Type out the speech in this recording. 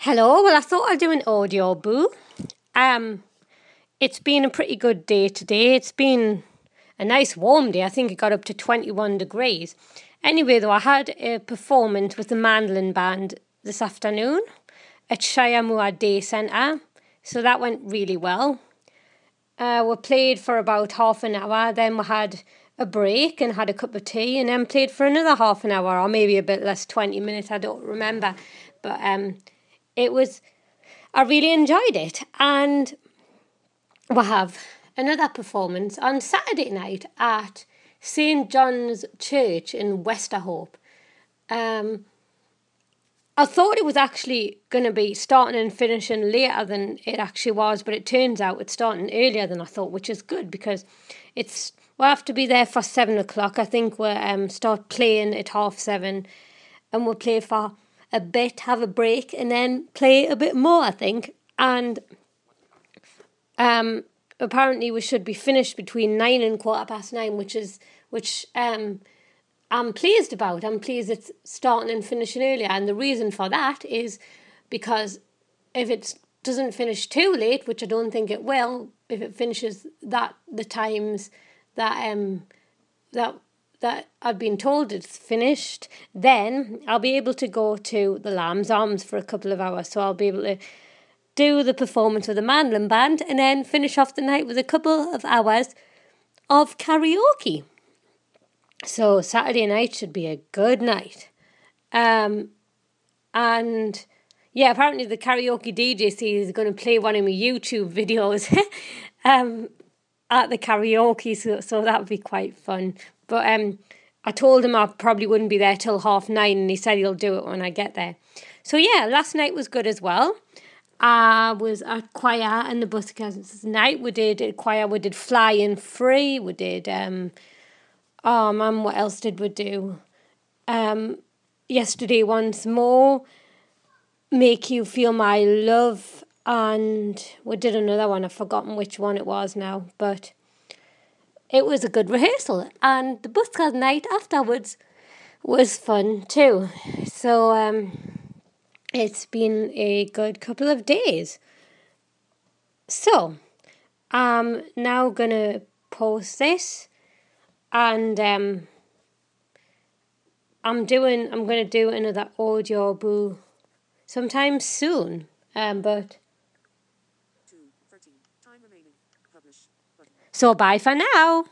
Hello, well I thought I'd do an audio boo. It's been a pretty good day today. It's been a nice warm day. I think it got up to 21 degrees. Anyway though, I had a performance with the mandolin band this afternoon at Shiamua Day Centre. So that went really well. We played for about half an hour, then we had a break and had a cup of tea, and then played for another half an hour, or maybe a bit less, 20 minutes, I don't remember. But I really enjoyed it. And we'll have another performance on Saturday night at St. John's Church in Westerhope. I thought it was actually going to be starting and finishing later than it actually was, but it turns out it's starting earlier than I thought, which is good because we'll have to be there for 7 o'clock. I think we'll start playing at 7:30, and we'll play for a bit, have a break, and then play a bit more, I think. And apparently we should be finished between 9 and 9:15, which I'm pleased about. I'm pleased it's starting and finishing earlier. And the reason for that is because if it doesn't finish too late, which I don't think it will, if it finishes the times that I've been told it's finished, then I'll be able to go to the Lamb's Arms for a couple of hours. So I'll be able to do the performance with the mandolin band and then finish off the night with a couple of hours of karaoke. So Saturday night should be a good night. And yeah, apparently the karaoke DJ is going to play one of my YouTube videos at the karaoke, so that would be quite fun. But I told him I probably wouldn't be there till 9:30, and he said he'll do it when I get there. So yeah, last night was good as well. I was at choir and the buskers night. We did choir, we did Flying Free, we did what else did we do? Yesterday Once More, Make You Feel My Love, and we did another one. I've forgotten which one it was now, but it was a good rehearsal, and the buskers night afterwards was fun too. So it's been a good couple of days. So I'm now gonna post this. And I'm going to do another audio boo sometime soon. But 2:13 time remaining. Publish button. So bye for now.